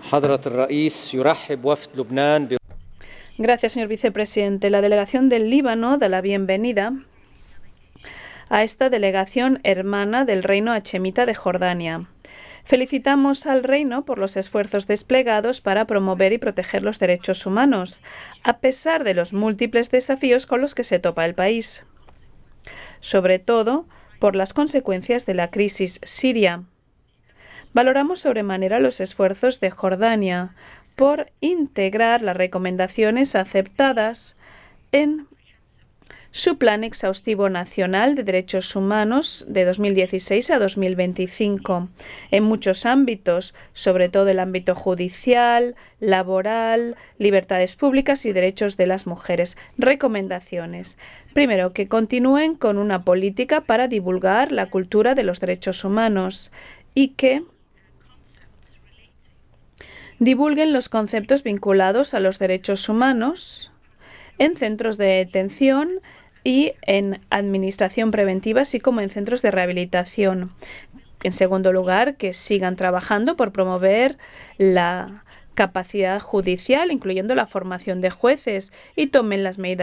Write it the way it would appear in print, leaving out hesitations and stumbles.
حضرة الرئيس يرحب وفد لبنان Gracias, señor vicepresidente. La delegación del Líbano da la bienvenida a esta delegación hermana del Reino Hachemita de Jordania. Felicitamos al Reino por los esfuerzos desplegados para promover y proteger los derechos humanos, a pesar de los múltiples desafíos con los que se topa el país, sobre todo por las consecuencias de la crisis siria. Valoramos sobremanera los esfuerzos de Jordania por integrar las recomendaciones aceptadas en su Plan Exhaustivo Nacional de Derechos Humanos de 2016 a 2025, en muchos ámbitos, sobre todo el ámbito judicial, laboral, libertades públicas y derechos de las mujeres. Recomendaciones. Primero, que continúen con una política para divulgar la cultura de los derechos humanos y que divulguen los conceptos vinculados a los derechos humanos en centros de detención y en administración preventiva, así como en centros de rehabilitación. En segundo lugar, que sigan trabajando por promover la capacidad judicial, incluyendo la formación de jueces, y tomen las medidas